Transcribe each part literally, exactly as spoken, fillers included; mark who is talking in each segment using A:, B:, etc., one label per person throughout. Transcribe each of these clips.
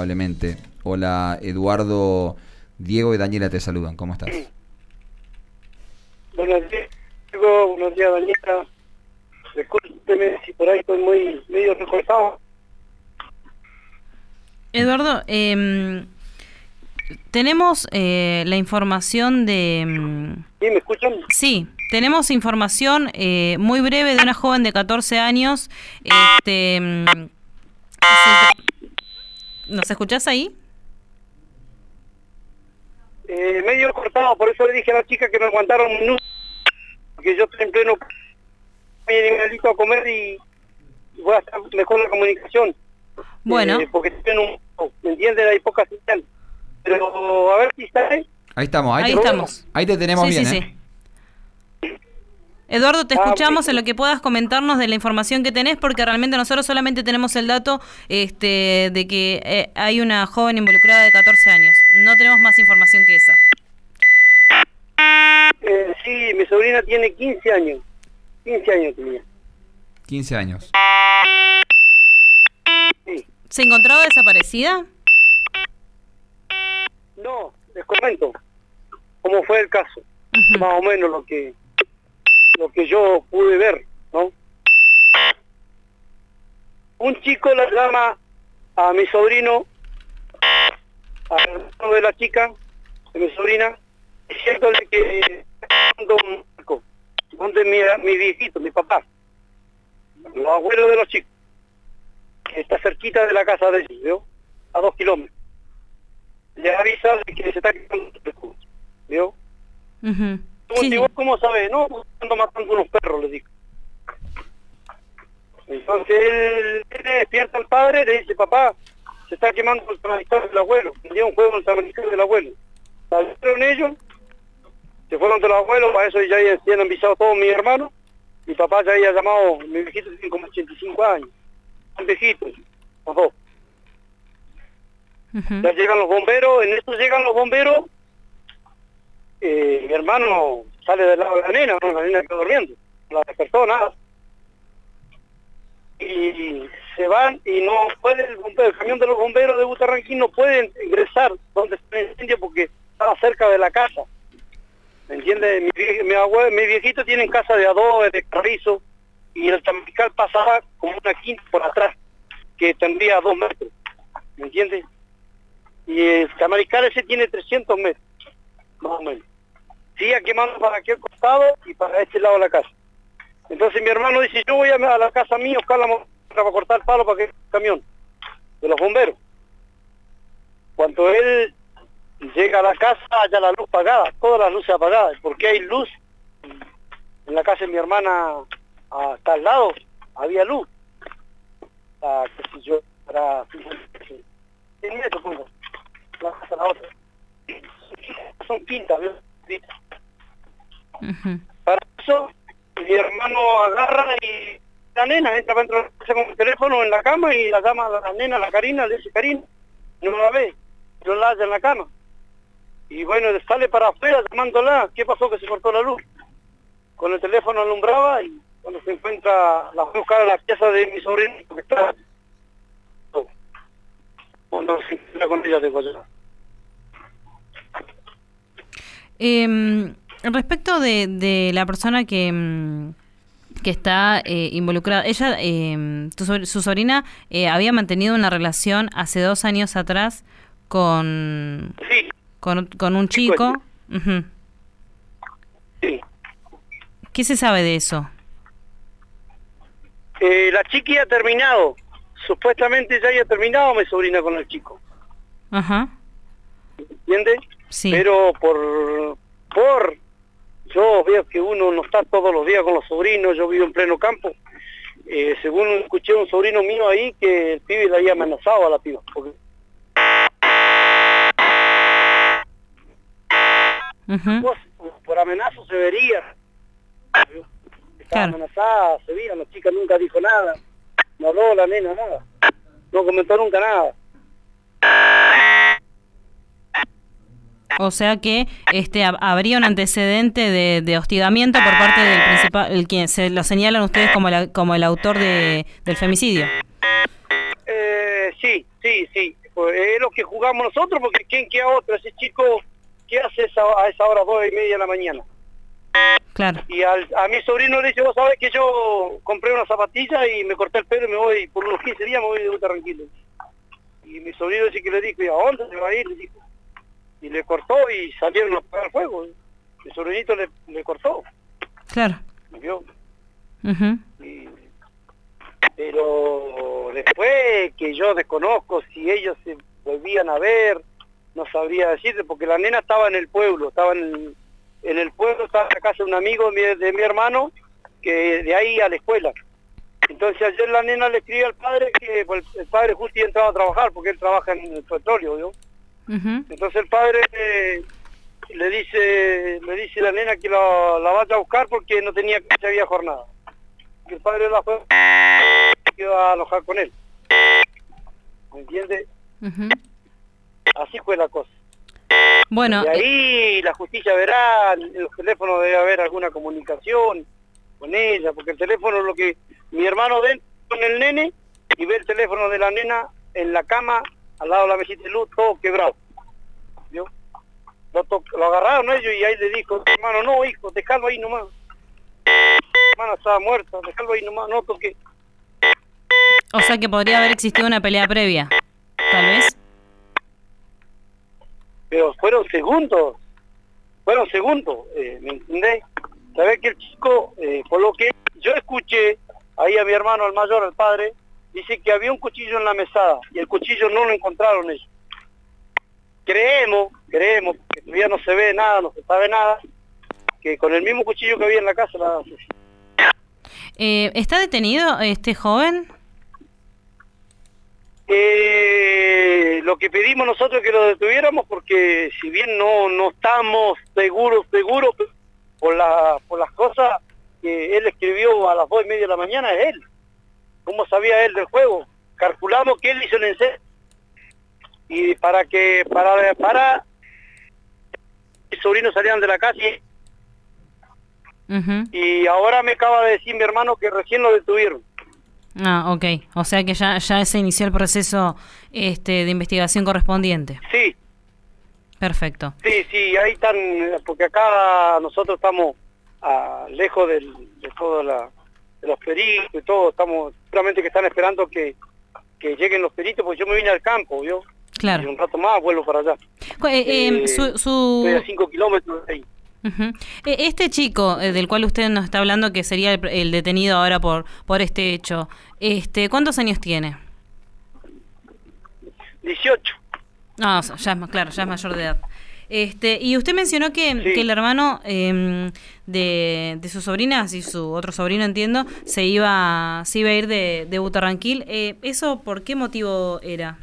A: Probablemente. Hola, Eduardo, Diego y Daniela te saludan. ¿Cómo estás?
B: Buenos días, Diego. Buenos días, Daniela. Discúlpeme si por ahí estoy muy medio recortado.
C: Eduardo, eh, tenemos eh, la información de...
B: ¿Sí, me escuchan?
C: Sí, tenemos información eh, muy breve de una joven de catorce años. Este, ¿Nos escuchás ahí?
B: Eh, medio cortado, por eso le dije a la chica que me aguantara un minuto, porque yo estoy en pleno animalito a comer y voy a estar mejor la comunicación.
C: Bueno.
B: Eh, porque estoy en un... ¿Me entienden? Hay poca señal. Pero a ver si está ahí.
A: Ahí estamos, ahí,
C: ahí
A: te,
C: estamos.
A: Ahí te tenemos
C: sí,
A: bien,
C: sí,
A: ¿eh?
C: Sí. Eduardo, te
B: ah,
C: escuchamos
B: sí.
C: en lo que puedas comentarnos de la información que tenés, porque realmente nosotros solamente tenemos el dato este, de que eh, hay una joven involucrada de catorce años. No tenemos más información que esa.
B: Eh, sí, mi sobrina tiene quince años. quince años tenía.
A: quince años.
B: Sí.
C: ¿Se encontraba desaparecida?
B: No, les comento cómo fue el caso.
C: Uh-huh.
B: Más o menos lo que lo que yo pude ver, ¿no? Un chico le llama a mi sobrino, al hermano de la chica, de mi sobrina, diciéndole que un marco, donde mi, mi viejito, mi papá, los abuelos de los chicos, que está cerquita de la casa de ellos, ¿vio? A dos kilómetros. Le avisa de que se está quedando el escudo, ¿vio?
C: Uh-huh.
B: ¿Cómo,
C: Sí, sí.
B: ¿Cómo sabes? No, ando matando unos perros, le digo. Entonces él, él le despierta al padre, le dice, papá, se está quemando el tabarizador del abuelo. Le dio un juego el tabarizador del abuelo. Salieron ellos, se fueron de los abuelos, para eso ya habían avisado todos mis hermanos. Mi papá ya había llamado, mi viejito tiene como ochenta y cinco años. Son viejitos, los dos.
C: Uh-huh.
B: Ya llegan los bomberos, en esto llegan los bomberos. Eh, mi hermano sale del lado de la nena, ¿no? La nena quedó durmiendo, la despertó, nada. Y se van y no puede el bombero, el camión de los bomberos de Butarranquín no puede ingresar donde está el incendio porque estaba cerca de la casa. ¿Me entiendes? Mi, vie, mi, abuelo, mi viejito tiene casa de adobe, de carrizo, y el tambical pasaba como una quinta por atrás, que tendría dos metros. ¿Me entiendes? Y el tamarical ese tiene trescientos metros, más o menos. Sigue quemando para aquel costado y para este lado de la casa. Entonces mi hermano dice, yo voy a, a la casa mía a buscar la moto para cortar el palo para que el camión de los bomberos. Cuando él llega a la casa, haya la luz apagada, todas las luces apagadas, porque hay luz. En la casa de mi hermana, hasta al lado, había luz. Ah, qué sé yo, para cien metros, pongo. La casa la otra. Son quintas, ¿ves?
C: Uh-huh.
B: Para eso, mi hermano agarra y la nena entra dentro de la casa con el teléfono en la cama y la llama a la nena, la Karina, le dice, Karina, no la ve, yo la halla en la cama. Y bueno, sale para afuera llamándola, ¿qué pasó? Que se cortó la luz. Con el teléfono alumbraba y cuando se encuentra, la fue a buscar a la pieza de mi sobrino, porque está... Cuando se encuentra con ella de Guayana.
C: Eh, respecto de, de la persona que, que está eh, involucrada, ella, eh, tu, su sobrina, eh, había mantenido una relación hace dos años atrás con,
B: Sí.
C: con, con un chico. Uh-huh.
B: Sí.
C: ¿Qué se sabe de eso?
B: Eh, la chiqui ha terminado. Supuestamente ya había terminado mi sobrina con el chico.
C: Ajá.
B: ¿Entiendes?
C: Sí.
B: Pero por, por, yo veo que uno no está todos los días con los sobrinos, yo vivo en pleno campo. Eh, según escuché un sobrino mío ahí que el pibe le había amenazado a la piba. Porque...
C: Uh-huh.
B: Pues, por amenazo se vería. Estaba
C: Claro.
B: amenazada, se veía, la chica nunca dijo nada. No habló la nena, nada. No comentó nunca nada.
C: O sea que este hab- habría un antecedente de, de hostigamiento por parte del principal, el quien se lo señalan ustedes como la, como el autor de, del femicidio.
B: Eh, sí, sí, sí. pues, es lo que jugamos nosotros, porque ¿quién queda otro? Ese chico, ¿qué hace esa, a esa hora, dos y media de la mañana?
C: Claro.
B: Y al, a mi sobrino le dice, vos sabés que yo compré una zapatilla y me corté el pelo y me voy, por unos quince días me voy de Buta tranquilo. Y mi sobrino dice que le dijo, ¿y a dónde se va a ir? Le dijo. Y le cortó y salieron a apagar el fuego. Mi sobrinito le, le cortó.
C: Claro.
B: ¿Vio?
C: Uh-huh.
B: Y, pero después que yo desconozco si ellos se volvían a ver, no sabría decirte, porque la nena estaba en el pueblo, estaba en, en el pueblo, estaba en la casa de un amigo de mi, de mi hermano, que de ahí a la escuela. Entonces ayer la nena le escribió al padre que pues, el padre justo ya entraba a trabajar, porque él trabaja en el petróleo, ¿no? Uh-huh. Entonces el padre eh, le dice le dice a la nena que la, la vaya a buscar porque no tenía que había jornada. Que el padre la fue que iba a alojar con él. ¿Me entiende? Uh-huh. Así fue la cosa.
C: Bueno,
B: y ahí eh... la justicia verá, en los teléfonos debe haber alguna comunicación con ella, porque el teléfono es lo que mi hermano ve con el nene y ve el teléfono de la nena en la cama al lado de la mesita de luz, todo quebrado. ¿Vio? Lo, lo agarraron ellos y ahí le dijo, hermano, no, hijo, dejalo ahí nomás. Hermano, estaba muerta, dejalo ahí nomás, no toque.
C: O sea que podría haber existido una pelea previa, tal vez.
B: Pero fueron segundos, fueron segundos, eh, ¿me entendés? Sabés que el chico, eh, por lo que yo escuché, ahí a mi hermano, el mayor, el padre, dice que había un cuchillo en la mesada y el cuchillo no lo encontraron ellos. Creemos, creemos, que todavía no se ve nada, no se sabe nada, que con el mismo cuchillo que había en la casa la asesinó.
C: Eh, ¿Está detenido este joven?
B: Eh, lo que pedimos nosotros es que lo detuviéramos porque si bien no no estamos seguros, seguros por, la, por las cosas que él escribió a las dos y media de la mañana, es él. ¿Cómo sabía él del juego? Calculamos que él hizo el encenso y para que para para mis sobrinos salieran de la casa y,
C: uh-huh.
B: y ahora me acaba de decir mi hermano que recién lo detuvieron.
C: Ah, ok. O sea que ya ya se inició el proceso este de investigación correspondiente.
B: Sí.
C: Perfecto.
B: Sí, sí, ahí están, porque acá nosotros estamos ah, lejos del, de todos los peritos y todo, estamos, seguramente que están esperando que, que lleguen los peritos, porque yo me vine al campo, ¿vio?
C: Claro.
B: Y un rato más vuelvo para allá.
C: Eh, eh, su, su...
B: Estoy a cinco kilómetros de ahí.
C: Uh-huh. Este chico eh, del cual usted nos está hablando, que sería el, el detenido ahora por por este hecho, este, ¿cuántos años tiene?
B: dieciocho.
C: No, o sea, ya es más claro, ya es mayor de edad. Este, y usted mencionó que,
B: sí.
C: que el hermano eh, de, de sus sobrinas y su otro sobrino, entiendo, se iba se iba a ir de, de Butarranquil. Eh, ¿Eso por qué motivo era?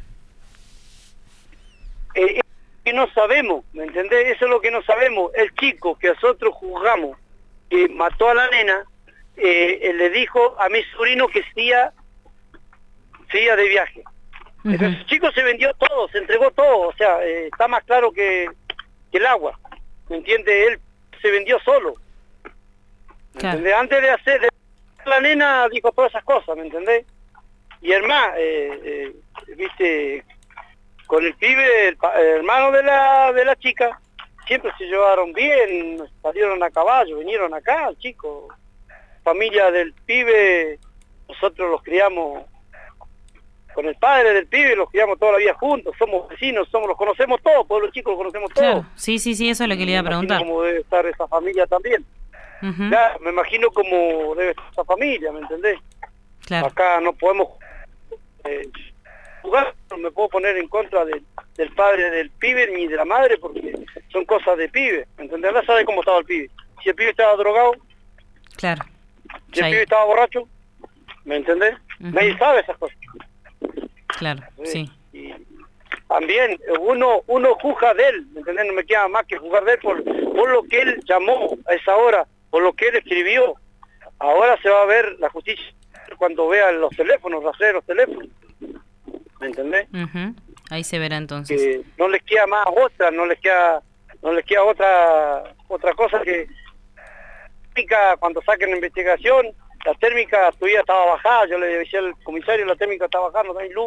B: Eh, que no sabemos, ¿me entendés? Eso es lo que no sabemos. El chico que nosotros juzgamos que mató a la nena, eh, él le dijo a mi sobrino que se iba, se iba de viaje. Uh-huh. El chico se vendió todo, se entregó todo, o sea, eh, está más claro que, que el agua, ¿me entiende? Él se vendió solo, ¿me claro. entendés? Antes de hacer de la nena dijo todas esas cosas, ¿me entendés? Y el más, eh, eh, viste, con el pibe, el, el hermano de la de la chica, siempre se llevaron bien, salieron a caballo, vinieron acá, el chico, familia del pibe, nosotros los criamos con el padre del pibe, los criamos toda la vida juntos, somos vecinos, somos los conocemos todos, pueblos chicos los conocemos todos.
C: Claro. Sí, sí, sí, eso es lo que le iba a preguntar.
B: Me imagino cómo debe estar esa familia también. Uh-huh. Ya, me imagino cómo debe estar esa familia, ¿me entendés?
C: Claro.
B: Acá no podemos eh, jugar, no me puedo poner en contra de, del padre del pibe ni de la madre porque son cosas de pibe, ¿me entendés? No sabe cómo estaba el pibe. Si el pibe estaba drogado,
C: claro.
B: Si el pibe estaba borracho, ¿me entendés? Uh-huh. Nadie sabe esas cosas.
C: Claro, sí.
B: Y también uno uno juzga de él, ¿me entendés? No me queda más que juzgar de él por, por lo que él llamó a esa hora, por lo que él escribió. Ahora se va a ver la justicia cuando vea los teléfonos, rastrear los teléfonos. ¿Me entendés?
C: Uh-huh. Ahí se verá entonces.
B: Que no les queda más otra, no les queda no les queda otra otra cosa que cuando saquen la investigación. La térmica todavía estaba bajada, yo le decía al comisario, la térmica está bajada, no hay luz,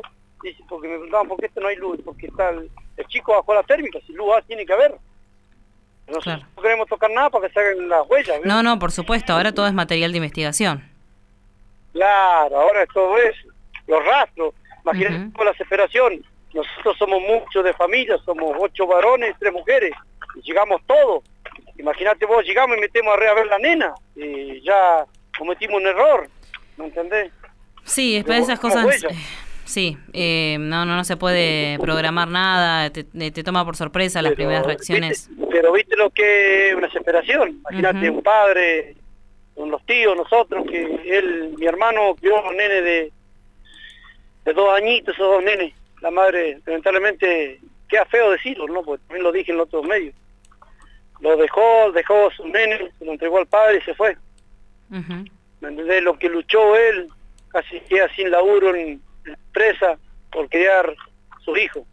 B: Dice, porque me preguntaban, ¿por qué esto no hay luz? Porque está el, el chico bajó la térmica, si luz hay, tiene que haber. Nosotros
C: Claro.
B: no queremos tocar nada para que se hagan las huellas. ¿ves?
C: No, no, por supuesto, ahora todo es material de investigación.
B: Claro, ahora es todo eso, los rastros, imagínate
C: Ujú.
B: con la desesperación. Nosotros somos muchos de familia, somos ocho varones, tres mujeres, y llegamos todos. Imagínate vos, llegamos y metemos arriba a ver la nena, y ya cometimos un error, ¿me entendés?
C: Sí, después de esas
B: Como- como
C: cosas,
B: huella.
C: eh, sí, eh, no, no, no se puede programar nada, te, te toma por sorpresa las
B: Pero,
C: primeras reacciones.
B: ¿viste? Pero viste lo que es una desesperación. Imagínate
C: Ujú.
B: un padre, con los tíos, nosotros, que él, mi hermano, crió a un nene de, de dos añitos, esos dos nenes. La madre, lamentablemente, queda feo decirlo, ¿no? Porque también lo dije en los otros medios. Lo dejó, dejó a su nene, se lo entregó al padre y se fue.
C: Ujú.
B: ¿Me entendés? Lo que luchó él, casi queda sin laburo en la empresa por criar su hijo.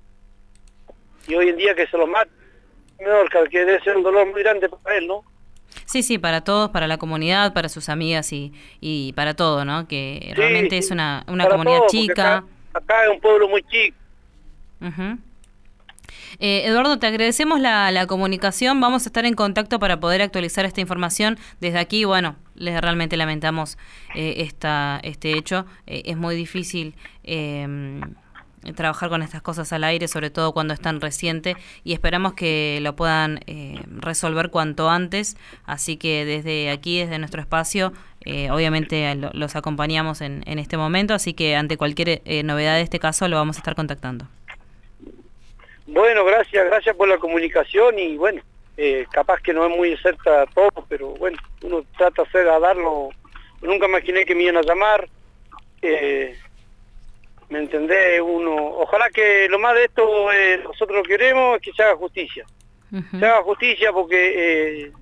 B: Y hoy en día que se lo mata, menor, que debe ser un dolor muy grande para él, ¿no?
C: Sí, sí, para todos, para la comunidad, para sus amigas y, y para todo, ¿no? Que
B: Sí,
C: realmente
B: sí,
C: es una, una
B: para
C: comunidad
B: todos, porque
C: chica.
B: Acá, acá es un pueblo muy chico.
C: Ujú. Eh, Eduardo, te agradecemos la, la comunicación. Vamos a estar en contacto para poder actualizar esta información. Desde aquí, bueno, les realmente lamentamos eh, esta, este hecho. Eh, es muy difícil eh, trabajar con estas cosas al aire, sobre todo cuando es tan reciente, y esperamos que lo puedan eh, resolver cuanto antes. Así que desde aquí, desde nuestro espacio, eh, obviamente lo, los acompañamos en, en este momento. Así que ante cualquier eh, novedad de este caso lo vamos a estar contactando.
B: Bueno, gracias, gracias por la comunicación y bueno, eh, capaz que no es muy cerca todo, pero bueno, uno trata de hacer a darlo. Nunca imaginé que me iban a llamar, eh, ¿me entendés? Uno, ojalá que lo más de esto eh, nosotros lo queremos es que se haga justicia.
C: Ujú.
B: Se haga justicia porque, eh,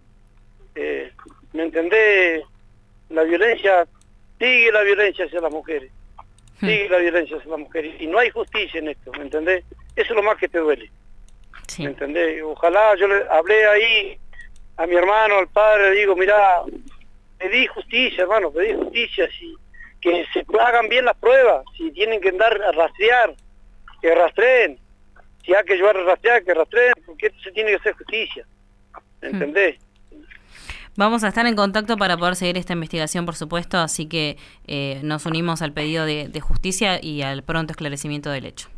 B: eh, ¿me entendés? La violencia, sigue la violencia hacia las mujeres, sigue la violencia hacia las mujeres y no hay justicia en esto, ¿me entendés? Eso es lo más que te duele,
C: Sí.
B: ¿me entendés? Ojalá, yo le hablé ahí a mi hermano, al padre, le digo, mirá, pedí justicia, hermano, pedí justicia, si, que se hagan bien las pruebas, si tienen que andar a rastrear, que rastreen, si hay que llevar a rastrear, que rastreen, porque esto se tiene que hacer justicia, ¿me entendés?
C: Vamos a estar en contacto para poder seguir esta investigación, por supuesto, así que eh, nos unimos al pedido de, de justicia y al pronto esclarecimiento del hecho.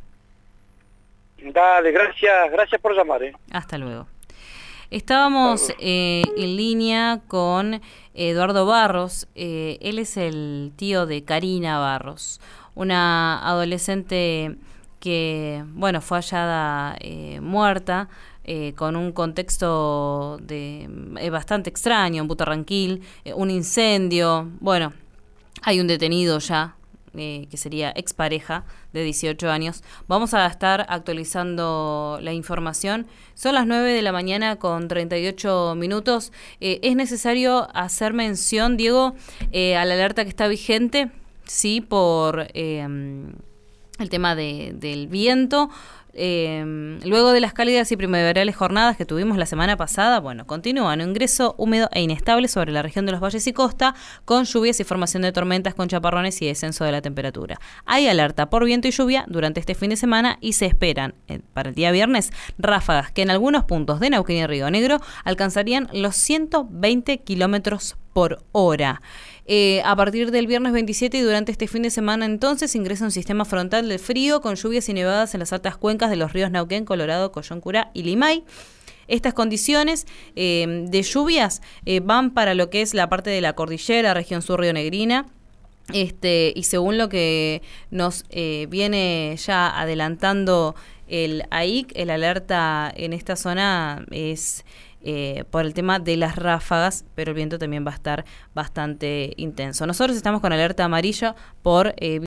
B: Dale, gracias, gracias por llamar, ¿eh?
C: Hasta luego. Estábamos eh, en línea con Eduardo Barros. Eh, él es el tío de Karina Barros, una adolescente que, bueno, fue hallada eh, muerta eh, con un contexto de eh, bastante extraño en Butarranquil, eh, un incendio. Bueno, hay un detenido ya, eh, que sería expareja de dieciocho años. Vamos a estar actualizando la información. Son las nueve de la mañana con treinta y ocho minutos. Eh, es necesario hacer mención, Diego, eh, a la alerta que está vigente, sí, por eh, el tema de, del viento. Eh, luego de las cálidas y primaverales jornadas que tuvimos la semana pasada, bueno, continúa un ingreso húmedo e inestable sobre la región de los valles y costa, con lluvias y formación de tormentas con chaparrones y descenso de la temperatura. Hay alerta por viento y lluvia durante este fin de semana y se esperan eh, para el día viernes ráfagas que en algunos puntos de Neuquén y Río Negro alcanzarían los ciento veinte kilómetros por hora. Eh, a partir del viernes veintisiete y durante este fin de semana entonces ingresa un sistema frontal de frío con lluvias y nevadas en las altas cuencas de los ríos Neuquén, Colorado, Coyóncura y Limay. Estas condiciones eh, de lluvias eh, van para lo que es la parte de la cordillera, región sur rionegrina. Este, y según lo que nos eh, viene ya adelantando el A I C, el alerta en esta zona es eh, por el tema de las ráfagas, pero el viento también va a estar bastante intenso. Nosotros estamos con alerta amarilla por eh,